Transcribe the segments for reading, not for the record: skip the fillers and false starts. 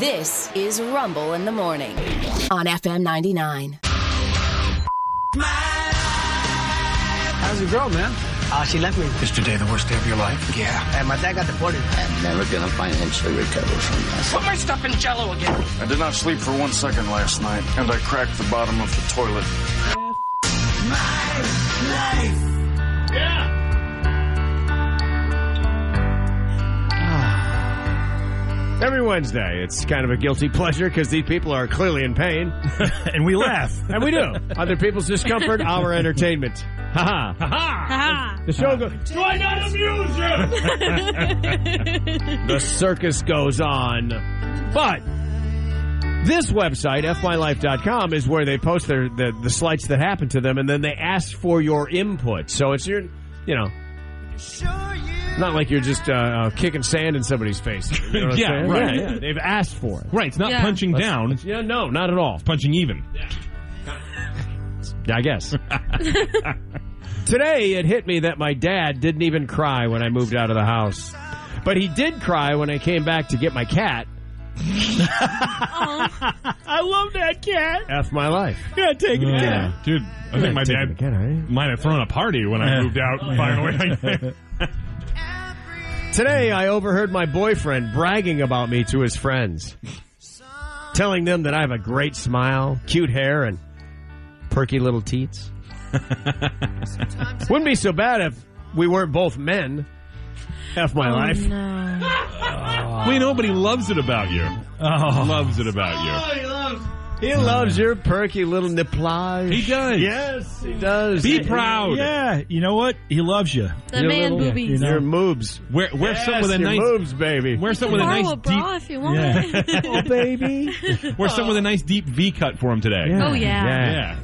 This is Rumble in the Morning on FM 99. How's your girl, man? She left me. Is today the worst day of your life? Yeah. And my dad got deported. I'm never gonna financially recover from this. Put my stuff in Jell-O again. I did not sleep for 1 second last night, and I cracked the bottom of the toilet. My life. Yeah. Every Wednesday, it's kind of a guilty pleasure because these people are clearly in pain. And we laugh. And we do. Other people's discomfort, our entertainment. Ha-ha. Ha-ha. The show goes, do I not amuse you? The circus goes on. But this website, fmylife.com, is where they post the slights that happen to them, and then they ask for your input. So it's your, not like you're just kicking sand in somebody's face. You know what I'm saying? Right. Yeah. They've asked for it. Right, it's not punching down. Yeah, no, not at all. It's punching even. I guess. Today, it hit me that my dad didn't even cry when I moved out of the house. But he did cry when I came back to get my cat. I love that cat. F my life. Yeah, take the cat. Dude, I think my dad might have thrown a party when I moved out finally. Today, I overheard my boyfriend bragging about me to his friends, telling them that I have a great smile, cute hair, and perky little teats. Wouldn't be so bad if we weren't both men. F my life. No. We nobody loves it about you. Loves it about you. He loves your perky little nipplage. He does. Yes, he does. Be proud. Yeah, you know what? He loves you. The man boobies. Your moobs. Wear something with a nice moobs, baby. Wear something with a nice bra deep. if you want. Oh, baby. Wear something with a nice deep V cut for him today. Yeah. Oh, Yeah.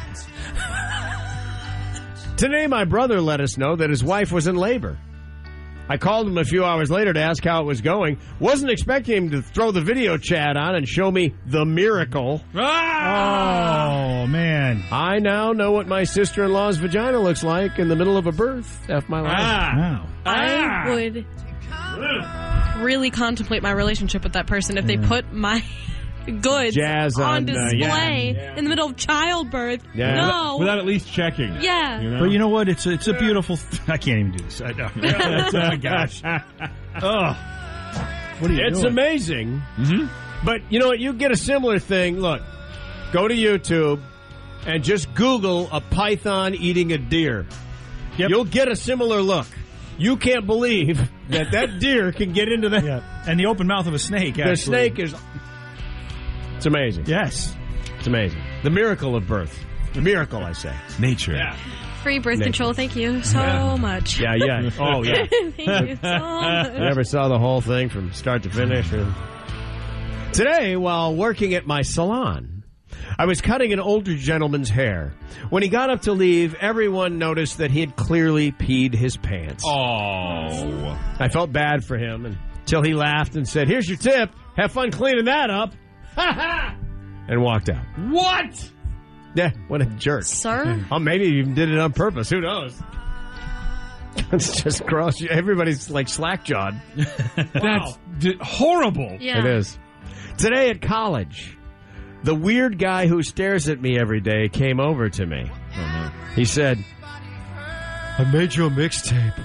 Today, my brother let us know that his wife was in labor. I called him a few hours later to ask how it was going. Wasn't expecting him to throw the video chat on and show me the miracle. Oh, man. I now know what my sister-in-law's vagina looks like in the middle of a birth. F my life. Wow. I would really contemplate my relationship with that person if they put my goods Jazz on on, display in the middle of childbirth. Yeah. No. Without at least checking. Yeah. You know? But you know what? It's a beautiful... I can't even do this. I know. Oh, gosh. Oh. What are you It's doing? amazing. Mm-hmm. But you know what? You get a similar thing. Look, go to YouTube and just Google a python eating a deer. Yep. You'll get a similar look. You can't believe that deer can get into that. Yeah. And the open mouth of a snake, actually. The snake is... It's amazing. Yes. It's amazing. The miracle of birth. The miracle, I say. Nature. Yeah. Free birth control. Thank you so much. Yeah. Oh, yeah. Thank you so much. You ever saw the whole thing from start to finish? Today, while working at my salon, I was cutting an older gentleman's hair. When he got up to leave, everyone noticed that he had clearly peed his pants. Oh. I felt bad for him until he laughed and said, "Here's your tip. Have fun cleaning that up." And walked out. What? Yeah, what a jerk. Sir? Oh, maybe he even did it on purpose. Who knows? It's just gross. Everybody's like slack-jawed. That's horrible. Yeah. It is. Today at college, the weird guy who stares at me every day came over to me. He said, "I made you a mixtape."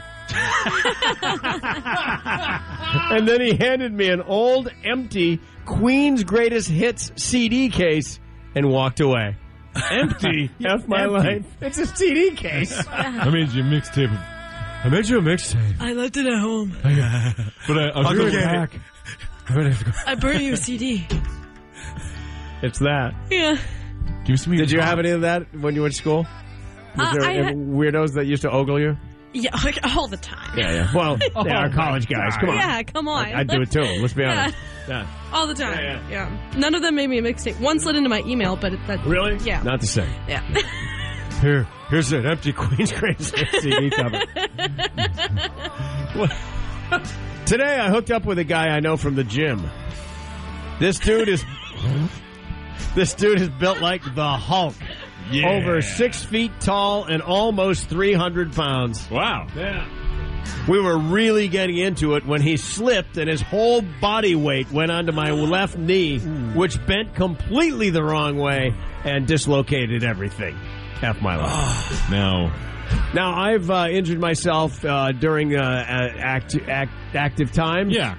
And then he handed me an old, empty Queen's Greatest Hits CD case and walked away. Empty? F my life. It's a CD case. I made you a mixtape. I made you a mixtape. I left it at home. But I'll go back. I burned you a CD. It's that. Yeah. Give me. Did you have any of that when you went to school? Was there I had- weirdos that used to ogle you? Yeah, like all the time. Yeah. Well, they are college guys. Come on. Yeah, come on. I'd do it too. Let's be honest. Yeah. All the time. Yeah. None of them made me a mixtape. One slid into my email, but that. Really? Yeah. Not the same. Yeah. Here's an empty Queen's Greatest Hits CD cover. Today, I hooked up with a guy I know from the gym. This dude is built like the Hulk. Yeah. Over 6 feet tall and almost 300 pounds. Wow. Yeah. We were really getting into it when he slipped and his whole body weight went onto my left knee, which bent completely the wrong way and dislocated everything. F my life. No. Now, I've injured myself during active times. Yeah.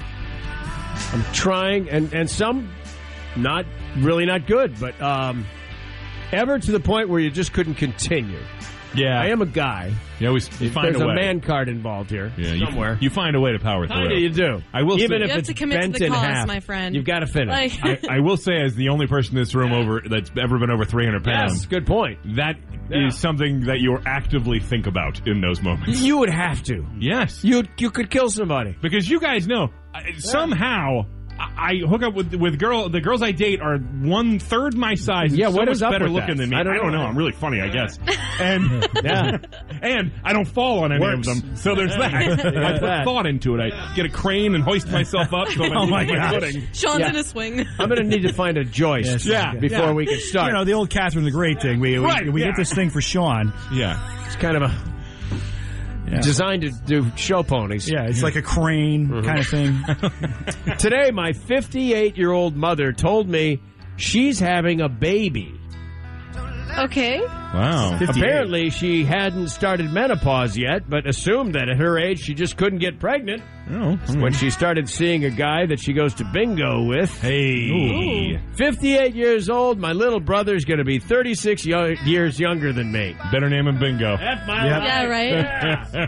I'm trying, and some not good, but ever to the point where you just couldn't continue. Yeah. I am a guy. You always find There's a way. a man card involved here somewhere. You find a way to power through. Kinda you do. I will Even say, if You have it's to commit to bent the in cause, half, my friend. You've got to finish. I will say, as the only person in this room that's ever been over 300 pounds, Yes, good point. that is something that you actively think about in those moments. You would have to. Yes. You could kill somebody. Because you guys know, somehow I hook up with the girls I date are 1/3 my size. Yeah, and so what much is up better with looking that? than me. I don't know. I'm really funny, I guess. And Yeah. and I don't fall on any Works. of them. So there's that. I put that. thought into it. I get a crane and hoist myself up. So Oh, my gosh. footing. Sean's Yeah. in a swing. I'm going to need to find a joist before we can start. You know, the old Catherine the Great thing. We Right, get this thing for Sean. Yeah. It's kind of designed to do show ponies. Yeah, it's like a crane kind of thing. Today, my 58-year-old mother told me she's having a baby. Okay. Wow. Apparently, she hadn't started menopause yet, but assumed that at her age she just couldn't get pregnant. Oh. When she started seeing a guy that she goes to bingo with. Hey. 58 years old, my little brother's going to be 36 years younger than me. Better name him Bingo. Yeah, right?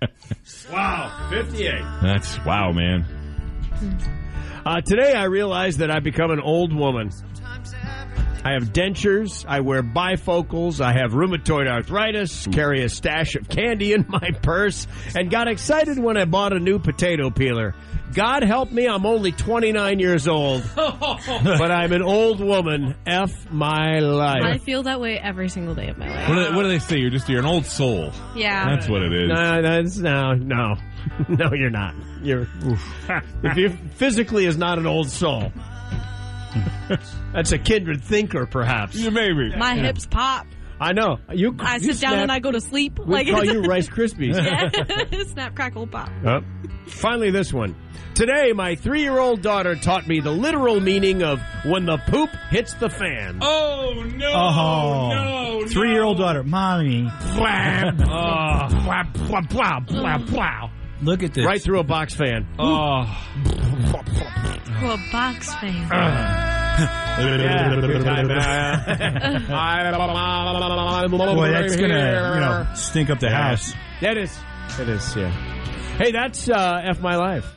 Wow, 58. That's wow, man. Today I realized that I've become an old woman. I have dentures, I wear bifocals, I have rheumatoid arthritis, carry a stash of candy in my purse, and got excited when I bought a new potato peeler. God help me, I'm only 29 years old, but I'm an old woman. F my I life. feel that way every single day of my life. What do they say? You're an old soul. Yeah. That's what it is. No, you're not. If you physically is not an old soul. That's a kindred thinker, perhaps. Yeah, maybe. My hips pop. I know. I sit down and I go to sleep. We call you Rice Krispies. Yeah. Snap, crackle, pop. Finally, this one. Today, my 3-year-old daughter taught me the literal meaning of when the poop hits the fan. Oh, no. Oh, No. 3-year-old daughter, mommy. Look at this. Right through a box fan. Oh. Oh, a box fan. Boy, that's gonna stink up the house. It is, yeah. Hey, that's F My Life.